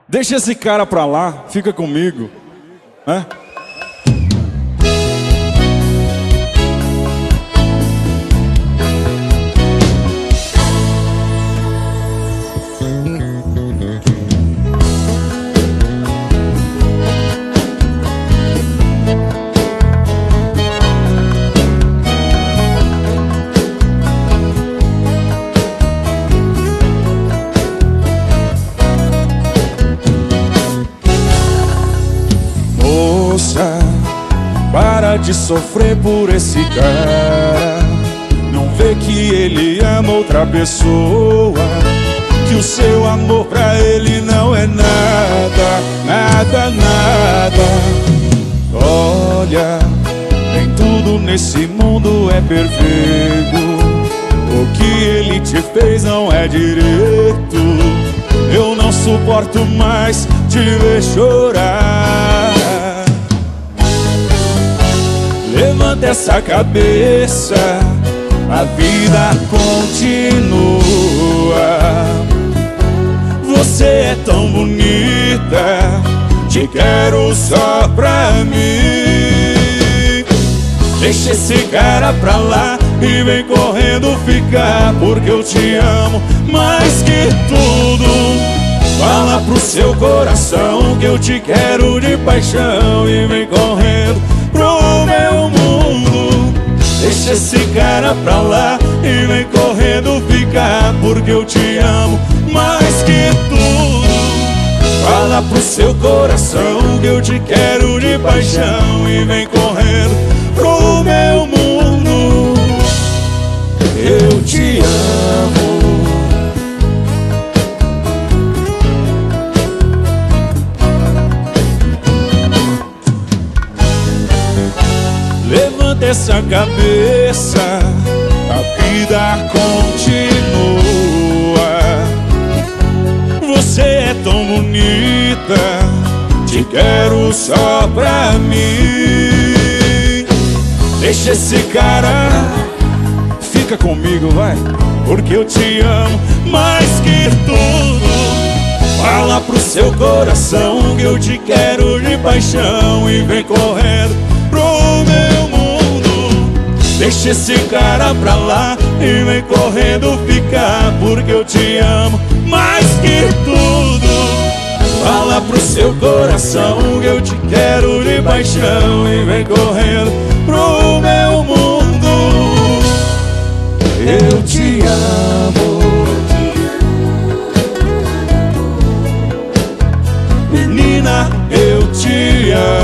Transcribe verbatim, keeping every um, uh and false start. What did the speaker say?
Deixa esse cara pra lá, fica comigo, né? Para de sofrer por esse cara. Não vê que ele ama outra pessoa, que o seu amor pra ele não é nada, nada, nada. Olha, nem tudo nesse mundo é perfeito. O que ele te fez não é direito. Eu não suporto mais te ver chorar. Levanta essa cabeça, a vida continua. Você é tão bonita, te quero só pra mim. Deixa esse cara pra lá e vem correndo ficar, porque eu te amo mais que tudo. Fala pro seu coração que eu te quero de paixão e vem correndo pro meu mundo. Deixa esse cara pra lá e vem correndo ficar, porque eu te amo mais que tudo. Fala pro seu coração que eu te quero de paixão e vem correndo pro meu mundo. Eu te amo. Levanta essa cabeça, a vida continua. Você é tão bonita, te quero só pra mim. Deixa esse cara, fica comigo, vai, porque eu te amo mais que tudo. Fala pro seu coração que eu te quero de paixão e vem correndo pro meu mundo. Deixa esse cara pra lá e vem correndo ficar, porque eu te amo mais que tudo. Fala pro seu coração que eu te quero de paixão e vem correndo pro meu mundo. Eu te amo. Menina, eu te amo.